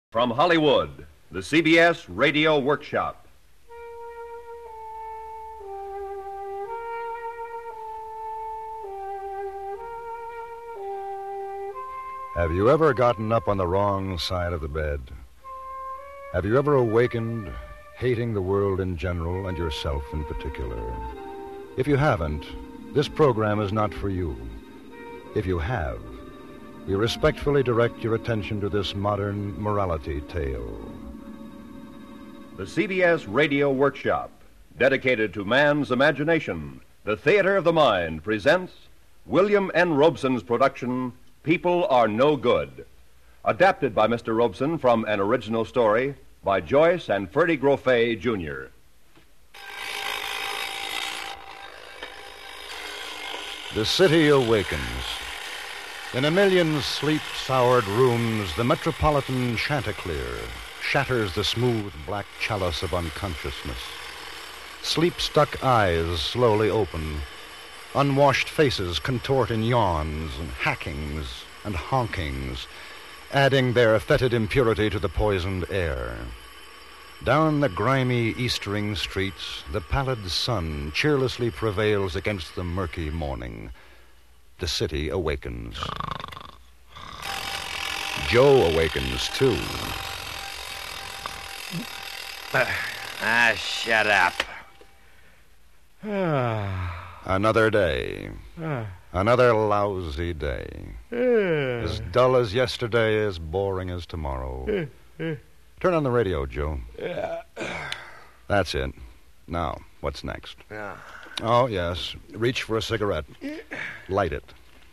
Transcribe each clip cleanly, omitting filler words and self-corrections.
From Hollywood, the CBS Radio Workshop. Have you ever gotten up on the wrong side of the bed? Have you ever awakened hating the world in general and yourself in particular? If you haven't, this program is not for you. If you have, we respectfully direct your attention to this modern morality tale. The CBS Radio Workshop, dedicated to man's imagination, the theater of the mind, presents William N. Robeson's production, People Are No Good, adapted by Mr. Robeson from an original story by Joyce and Ferdy Grofé, Jr. The city awakens. In a million sleep-soured rooms, the metropolitan Chanticleer shatters the smooth black chalice of unconsciousness. Sleep-stuck eyes slowly open. Unwashed faces contort in yawns and hackings and honkings, adding their fetid impurity to the poisoned air. Down the grimy eastering streets, the pallid sun cheerlessly prevails against the murky morning. The city awakens. Joe awakens, too. Shut up. Another day. Another lousy day. As dull as yesterday, as boring as tomorrow. Turn on the radio, Joe. That's it. Now, what's next? Oh, yes. Reach for a cigarette. Light it.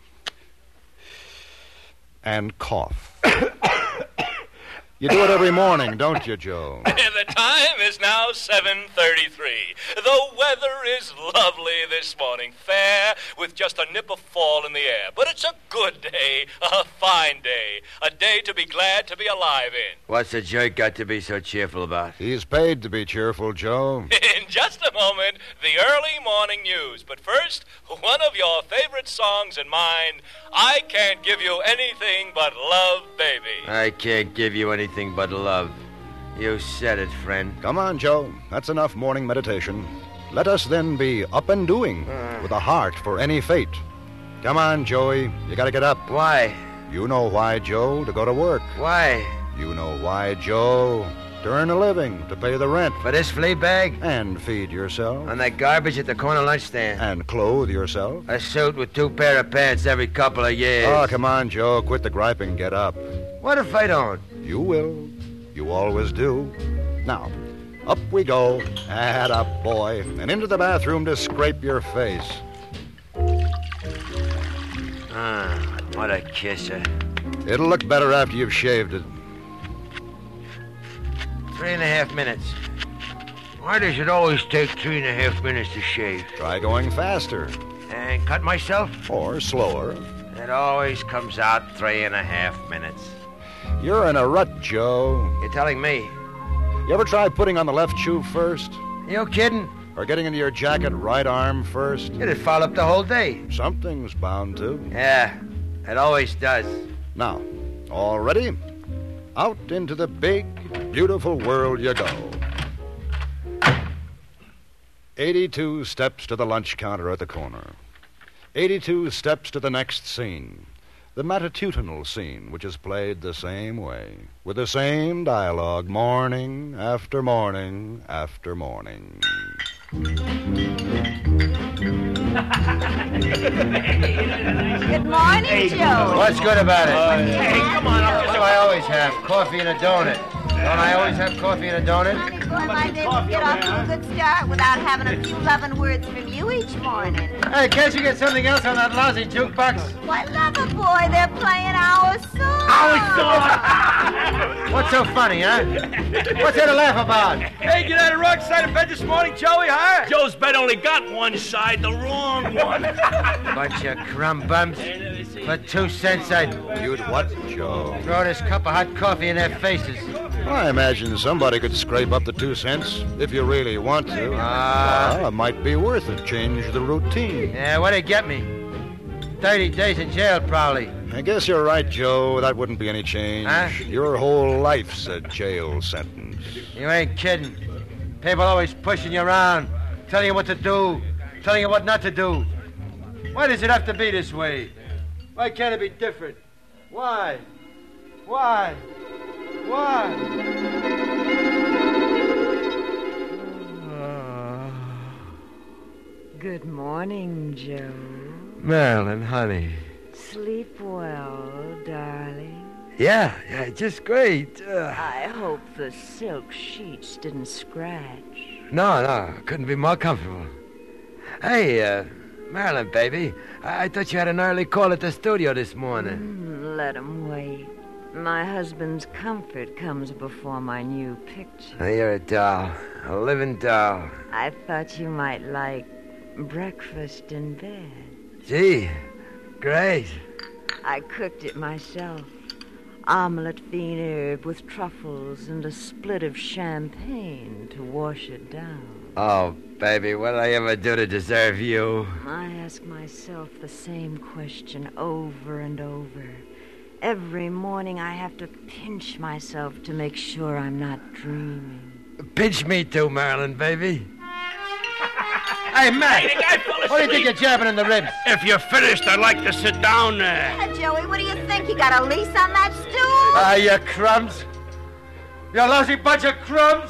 And cough. You do it every morning, don't you, Joe? The time is now 7:33. The weather is lovely this morning, fair, with just a nip of fall in the air. But it's a good day, a fine day, a day to be glad to be alive in. What's the jerk got to be so cheerful about? He's paid to be cheerful, Joe. In just a moment, the early morning news. But first, one of your favorite songs and mine, I Can't Give You Anything But Love, Baby. I can't give you anything but love. You said it, friend. Come on, Joe. That's enough morning meditation. Let us then be up and doing, with a heart for any fate. Come on, Joey. You gotta get up. Why? You know why, Joe, to go to work. Why? You know why, Joe, to earn a living, to pay the rent. For this flea bag? And feed yourself. On that garbage at the corner lunch stand. And clothe yourself. A suit with 2 pair of pants every couple of years. Oh, come on, Joe. Quit the griping. Get up. What if I don't? You will. You always do. Now, up we go. Add up, boy. And into the bathroom to scrape your face. What a kisser. It'll look better after you've shaved it. 3.5 minutes. Why does it always take 3.5 minutes to shave? Try going faster. And cut myself? Or slower. It always comes out 3.5 minutes. You're in a rut, Joe. You're telling me? You ever try putting on the left shoe first? You kidding? Or getting into your jacket right arm first? It'd fall up the whole day. Something's bound to. Yeah, it always does. Now, all ready? Out into the big, beautiful world you go. 82 steps to the lunch counter at the corner. 82 steps to the next scene. The matutinal scene, which is played the same way, with the same dialogue, morning after morning after morning. Good morning, Joe. What's good about it? Hey, come on. That's what I always have, coffee and a donut. Don't I always have coffee and a donut? Honey, boy, my didn't get off to a good start without having a few loving words from you each morning. Hey, can't you get something else on that lousy jukebox? Why, lover boy, they're playing our song. What's so funny, huh? What's there to laugh about? Hey, get out of the wrong side of bed this morning, Joey, huh? Joe's bed only got one side, the wrong one. Bunch of crumb bums. For 2 cents, I'd You'd what, Joe? throw this cup of hot coffee in their faces. I imagine somebody could scrape up the 2 cents if you really want to. Well, it might be worth it. Change the routine. Yeah, what'd they get me? 30 days in jail, probably. I guess you're right, Joe. That wouldn't be any change. Huh? Your whole life's a jail sentence. You ain't kidding. People always pushing you around, telling you what to do, telling you what not to do. Why does it have to be this way? Why can't it be different? Why? Why? Good morning, Joe. Marilyn, honey. Sleep well, darling. Yeah, just great. I hope the silk sheets didn't scratch. No, couldn't be more comfortable. Hey, Marilyn, baby, I thought you had an early call at the studio this morning. Let him wait. My husband's comfort comes before my new picture. You're a doll, a living doll. I thought you might like breakfast in bed. Gee, great. I cooked it myself. Omelette fine herb with truffles and a split of champagne to wash it down. Oh, baby, what did I ever do to deserve you? I ask myself the same question over and over. Every morning I have to pinch myself to make sure I'm not dreaming. Pinch me too, Marilyn, baby. Hey, Matt, Hey, the guy fell what do you think asleep. you're jabbing in the ribs? If you're finished, I'd like to sit down there. Yeah, Joey, what do you think? You got a lease on that stool? Ah, you crumbs. You lousy bunch of crumbs.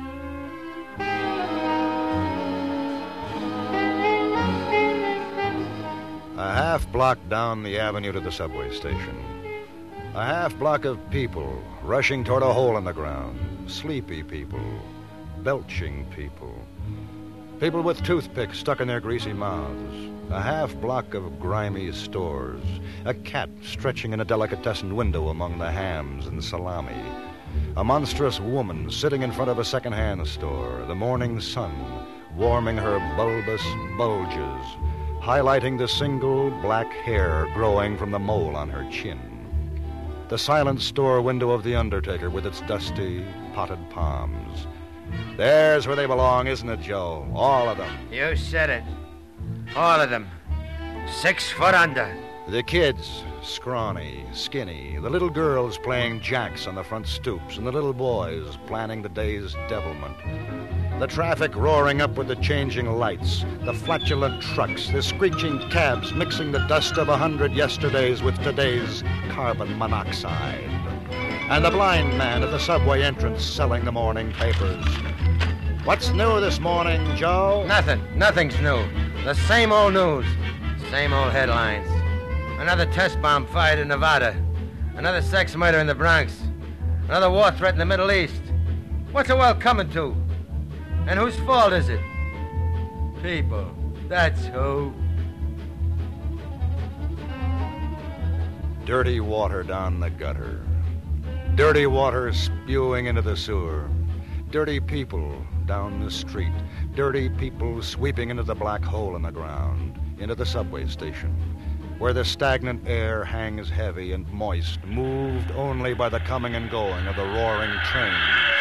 A half block down the avenue to the subway station. A half block of people rushing toward a hole in the ground. Sleepy people. Belching people. People with toothpicks stuck in their greasy mouths. A half block of grimy stores. A cat stretching in a delicatessen window among the hams and salami. A monstrous woman sitting in front of a second-hand store. The morning sun warming her bulbous bulges, highlighting the single black hair growing from the mole on her chin. The silent store window of the undertaker with its dusty, potted palms. There's where they belong, isn't it, Joe? All of them. You said it. All of them. 6 foot under. The kids, scrawny, skinny. The little girls playing jacks on the front stoops, and the little boys planning the day's devilment. The traffic roaring up with the changing lights, the flatulent trucks, the screeching cabs mixing the dust of 100 yesterdays with today's carbon monoxide. And the blind man at the subway entrance selling the morning papers. What's new this morning, Joe? Nothing's new. The same old news. Same old headlines. Another test bomb fired in Nevada. Another sex murder in the Bronx. Another war threat in the Middle East. What's the world coming to? And whose fault is it? People. That's who. Dirty water down the gutter. Dirty water spewing into the sewer. Dirty people down the street. Dirty people sweeping into the black hole in the ground. Into the subway station, where the stagnant air hangs heavy and moist, moved only by the coming and going of the roaring train.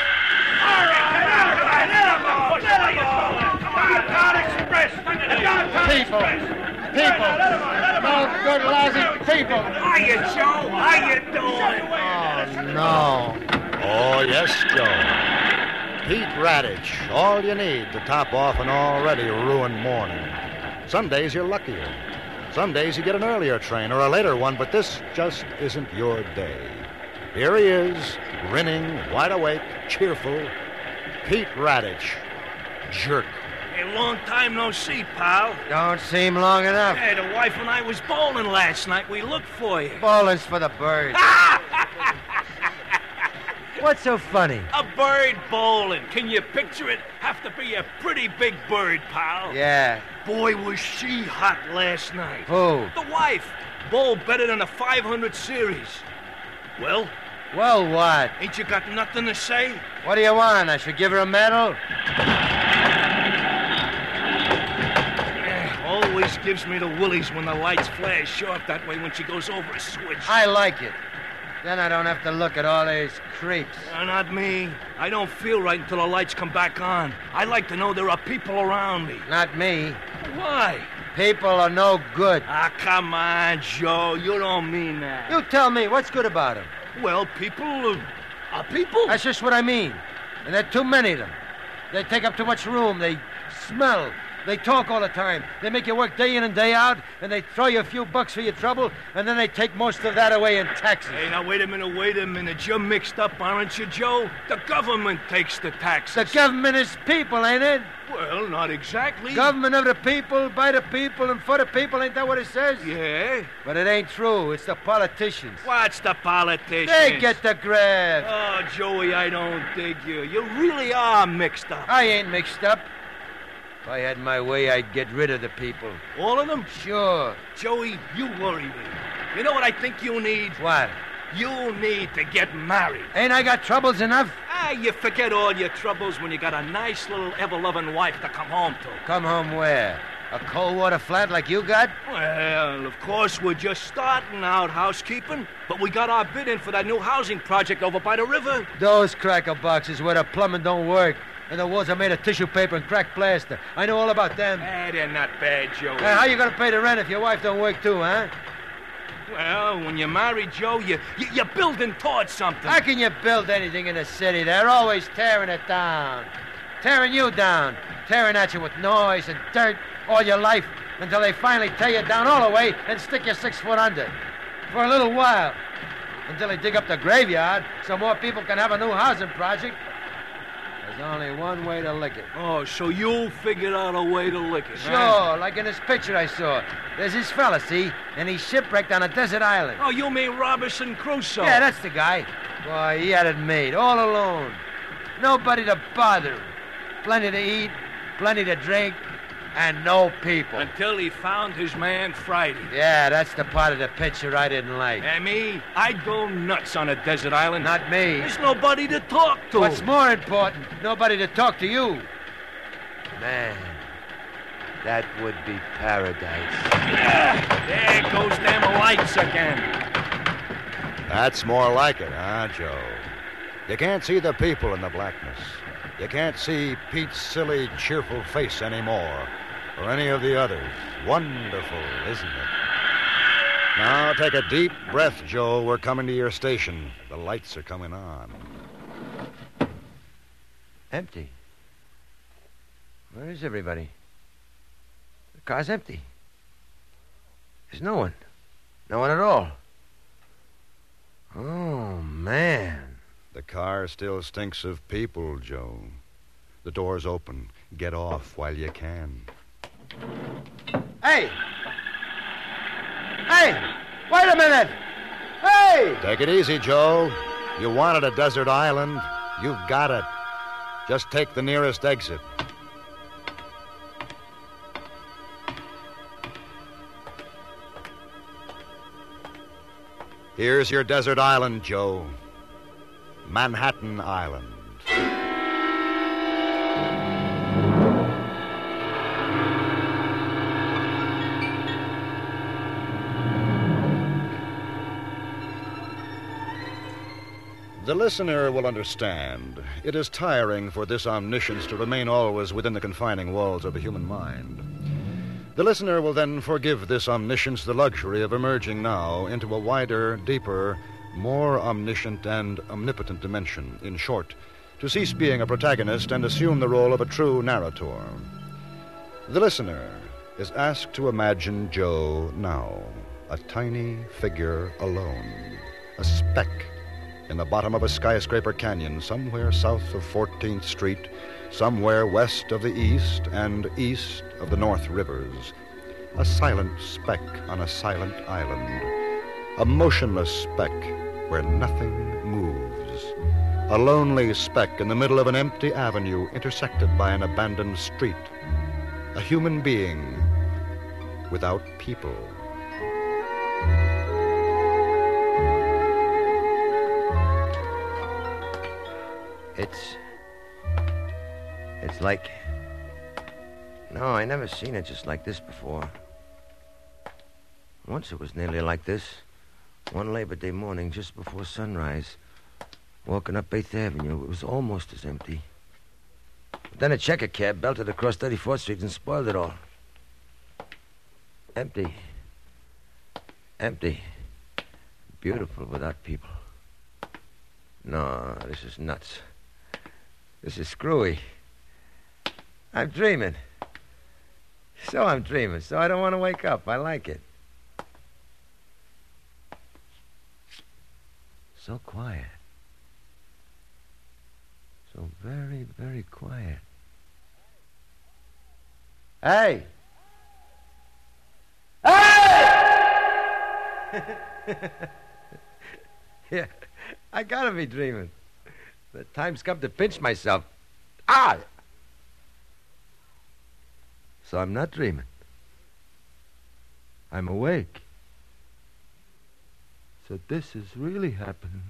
People. No good, lousy people. Hiya, Joe. How you doing? Oh, no. Oh, yes, Joe. Pete Radich, all you need to top off an already ruined morning. Some days you're luckier. Some days you get an earlier train or a later one, but this just isn't your day. Here he is, grinning, wide awake, cheerful. Pete Radich, jerk. Hey, long time no see, pal. Don't seem long enough. Hey, the wife and I was bowling last night. We looked for you. Bowling's for the birds. What's so funny? A bird bowling. Can you picture it? Have to be a pretty big bird, pal. Yeah. Boy, was she hot last night. Who? The wife. Bowled better than a 500 series. Well, Well, what? ain't you got nothing to say? What do you want? I should give her a medal? Always gives me the willies when the lights flash sharp that way when she goes over a switch. I like it. Then I don't have to look at all these creeps. Not me. I don't feel right until the lights come back on. I like to know there are people around me. Not me. Why? People are no good. Ah, come on, Joe. You don't mean that. You tell me, what's good about them? Well, people are people. That's just what I mean. And there are too many of them. They take up too much room. They smell. They talk all the time. They make you work day in and day out, and they throw you a few bucks for your trouble, and then they take most of that away in taxes. Hey, now, wait a minute. You're mixed up, aren't you, Joe? The government takes the taxes. The government is people, ain't it? Well, not exactly. Government of the people, by the people, and for the people, ain't that what it says? Yeah. But it ain't true. It's the politicians. What's the politicians? They get the graft. Oh, Joey, I don't dig you. You really are mixed up. I ain't mixed up. If I had my way, I'd get rid of the people. All of them? Sure. Joey, you worry me. You know what I think you need? What? You need to get married. Ain't I got troubles enough? You forget all your troubles when you got a nice little ever-loving wife to come home to. Come home where? A cold water flat like you got? Well, of course, we're just starting out housekeeping, but we got our bid in for that new housing project over by the river. Those cracker boxes where the plumbing don't work. And the walls are made of tissue paper and cracked plaster. I know all about them. They're not bad, Joey. How you gonna pay the rent if your wife don't work too, huh? Well, when you're married, Joe, you're building towards something. How can you build anything in the city? They're always tearing it down. Tearing you down. Tearing at you with noise and dirt all your life until they finally tear you down all the way and stick you 6 foot under. For a little while. Until they dig up the graveyard so more people can have a new housing project. There's only one way to lick it. Oh, so you figured out a way to lick it, Sure, huh? like in this picture I saw. There's this fella, see? And he's shipwrecked on a desert island. Oh, you mean Robinson Crusoe? Yeah, that's the guy. Boy, he had it made, all alone. Nobody to bother him. Plenty to eat, plenty to drink, and no people. Until he found his man Friday. Yeah, that's the part of the picture I didn't like. And me, I'd go nuts on a desert island. Not me. There's nobody to talk to. What's more important, nobody to talk to you. Man, that would be paradise. There goes them lights again. That's more like it, huh, Joe? You can't see the people in the blackness. You can't see Pete's silly, cheerful face anymore, or any of the others. Wonderful, isn't it? Now, take a deep breath, Joe. We're coming to your station. The lights are coming on. Empty. Where is everybody? The car's empty. There's no one. No one at all. Oh, man. The car still stinks of people, Joe. The door's open. Get off while you can. Hey! Hey! Wait a minute! Hey! Take it easy, Joe. You wanted a desert island. You've got it. Just take the nearest exit. Here's your desert island, Joe. Manhattan Island. The listener will understand. It is tiring for this omniscience to remain always within the confining walls of the human mind. The listener will then forgive this omniscience the luxury of emerging now into a wider, deeper, more omniscient and omnipotent dimension. In short, to cease being a protagonist and assume the role of a true narrator. The listener is asked to imagine Joe now, a tiny figure alone, a speck in the bottom of a skyscraper canyon somewhere south of 14th Street, somewhere west of the east and east of the North Rivers. A silent speck on a silent island. A motionless speck where nothing moves. A lonely speck in the middle of an empty avenue intersected by an abandoned street. A human being without people. It's like... No, I never seen it just like this before. Once it was nearly like this. One Labor Day morning just before sunrise. Walking up 8th Avenue, it was almost as empty. But then a checker cab belted across 34th Street and spoiled it all. Empty. Empty. Beautiful without people. No, this is nuts. This is screwy. I'm dreaming. So I'm dreaming, so I don't want to wake up. I like it. So quiet. So very, very quiet. Hey! Hey! Yeah, I gotta be dreaming. The time's come to pinch myself. Ah! So I'm not dreaming. I'm awake. So this is really happening.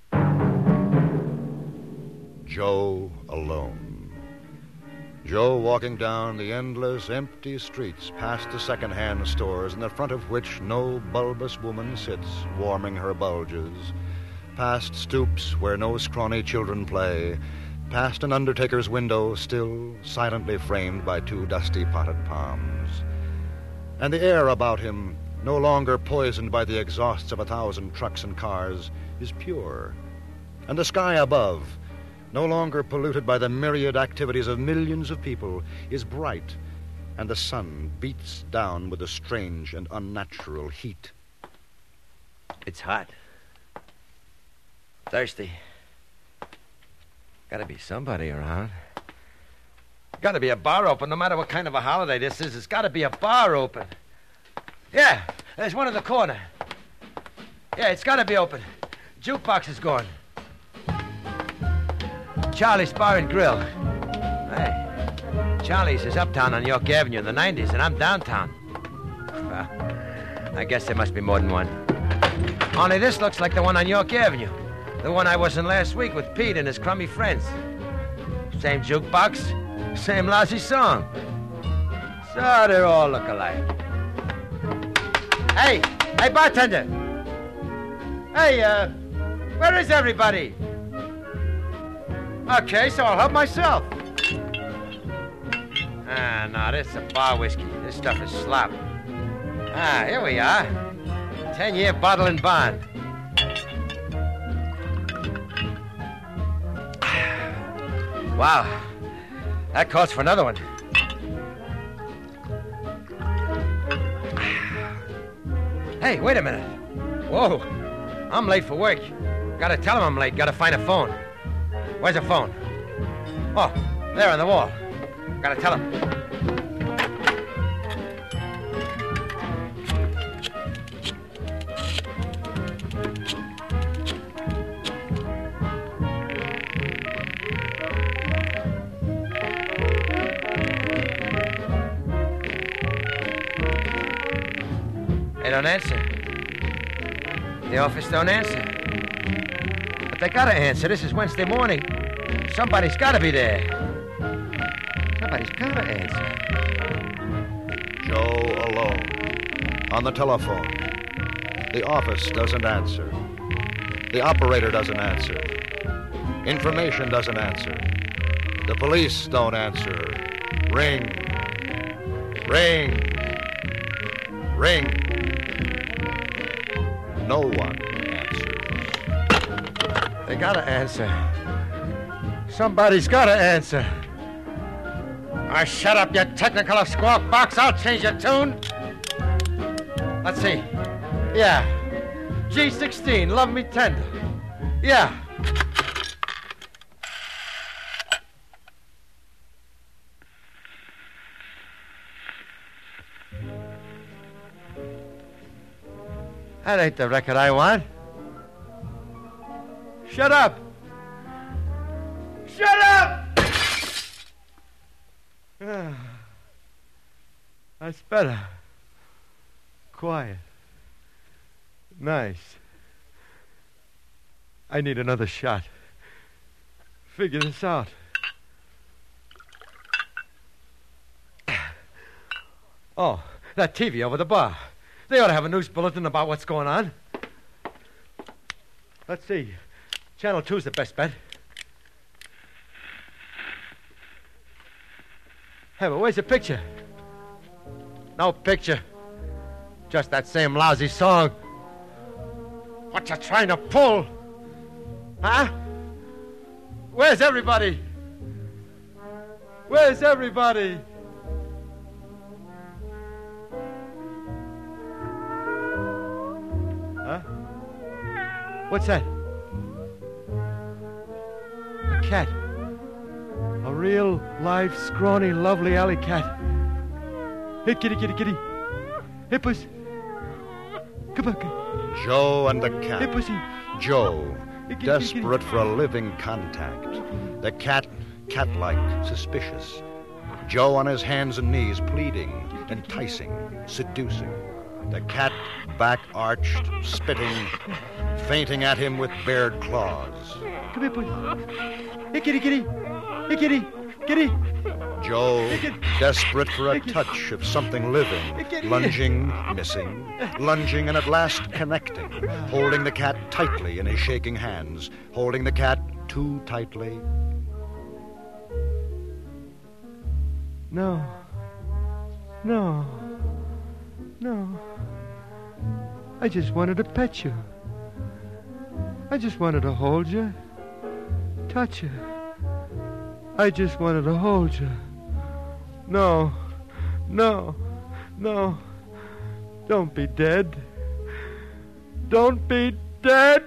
Joe alone. Joe walking down the endless, empty streets past the second-hand stores in the front of which no bulbous woman sits, warming her bulges, past stoops where no scrawny children play, past an undertaker's window still silently framed by two dusty potted palms. And the air about him, no longer poisoned by the exhausts of 1,000 trucks and cars, is pure. And the sky above, no longer polluted by the myriad activities of millions of people, is bright, and the sun beats down with a strange and unnatural heat. It's hot. Thirsty. Gotta be somebody around. Gotta be a bar open, no matter what kind of a holiday this is. There's gotta be a bar open. Yeah, there's one in the corner. Yeah, it's gotta be open. Jukebox is going. Charlie's Bar and Grill. Hey, Charlie's is uptown on York Avenue in the 90s, and I'm downtown. Well, I guess there must be more than one. Only this looks like the one on York Avenue. The one I was in last week with Pete and his crummy friends. Same jukebox, same lousy song. So they all look alike. Hey, bartender. Hey, where is everybody? Okay, so I'll help myself. No, this is a bar whiskey. This stuff is slop. Here we are. 10-year bottle and bond. Wow. That calls for another one. Hey, wait a minute. Whoa. I'm late for work. Gotta tell him I'm late. Gotta find a phone. Where's the phone? Oh, there on the wall. Gotta tell him. They don't answer. The office don't answer. But they gotta answer. This is Wednesday morning. Somebody's gotta be there. Somebody's gotta answer. Joe alone. On the telephone. The office doesn't answer. The operator doesn't answer. Information doesn't answer. The police don't answer. Ring. Ring. Ring. No one answers. They gotta answer. Somebody's gotta answer. Shut up, you technicolor squawk box. I'll change your tune. Let's see. Yeah. G16, Love Me Tender. Yeah. That ain't the record I want. Shut up! Shut up! That's better. Quiet. Nice. I need another shot. Figure this out. Oh, that TV over the bar. They ought to have a news bulletin about what's going on. Let's see. Channel 2's the best bet. Hey, but where's the picture? No picture. Just that same lousy song. What you trying to pull? Huh? Where's everybody? Where's everybody? Huh? What's that? A cat. A real, live, scrawny, lovely alley cat. Hey, kitty, kitty, kitty. Hey, puss. Come on. Joe and the cat. Hey, pussy. Joe, desperate for a living contact. The cat, cat-like, suspicious. Joe on his hands and knees, pleading, enticing, seducing. The cat, back arched, spitting, feinting at him with bared claws. Come here, puss. Hey, kitty, kitty. Hey, kitty, kitty. Joe, desperate for a touch of something living, lunging, missing, lunging, and at last connecting, holding the cat tightly in his shaking hands, holding the cat too tightly. No. I just wanted to pet you. I just wanted to hold you, touch you. I just wanted to hold you. No. Don't be dead. Don't be dead.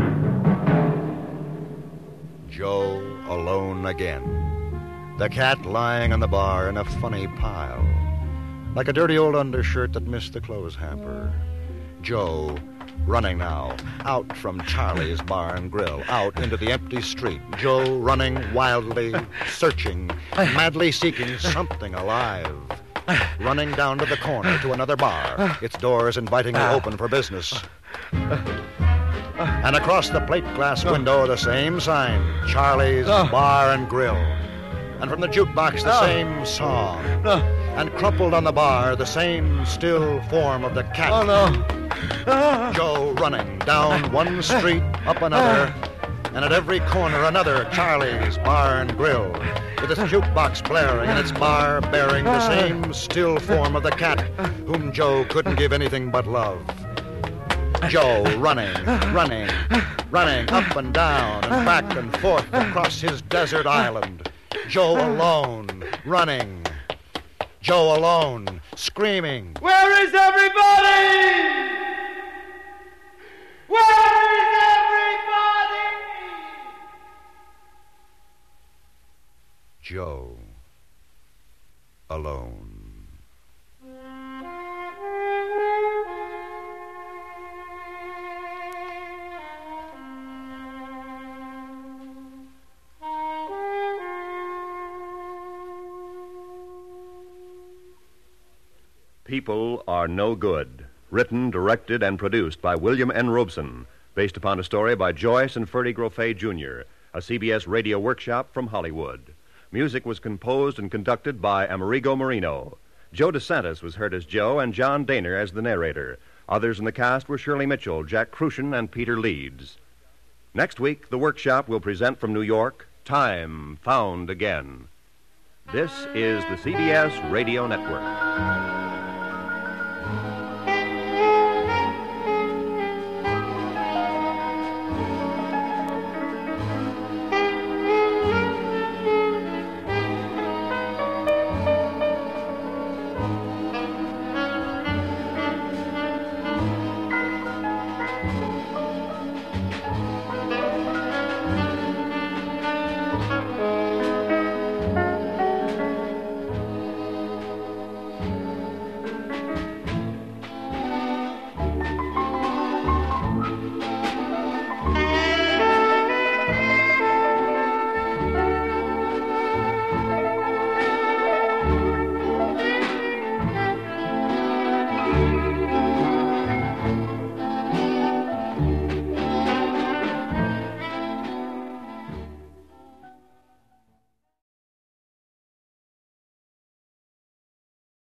Joe alone again. The cat lying on the bar in a funny pile, like a dirty old undershirt that missed the clothes hamper. Joe running now, out from Charlie's Bar and Grill, out into the empty street. Joe running wildly, searching, madly seeking something alive. Running down to the corner to another bar, its doors invitingly open for business. And across the plate glass window, the same sign, Charlie's Bar and Grill. And from the jukebox, the same song. And crumpled on the bar, the same still form of the cat. Oh, no. Joe running down one street, up another, and at every corner another Charlie's Bar and Grill, with its jukebox blaring and its bar bearing the same still form of the cat, whom Joe couldn't give anything but love. Joe running, up and down and back and forth across his desert island. Joe alone, running. Joe alone, screaming. Where is everybody? Where is everybody? Joe alone. People Are No Good. Written, directed, and produced by William N. Robeson. Based upon a story by Joyce and Ferdy Grofé, Jr., a CBS radio workshop from Hollywood. Music was composed and conducted by Amerigo Marino. Joe DeSantis was heard as Joe and John Daner as the narrator. Others in the cast were Shirley Mitchell, Jack Crucian, and Peter Leeds. Next week, the workshop will present from New York, Time Found Again. This is the CBS Radio Network.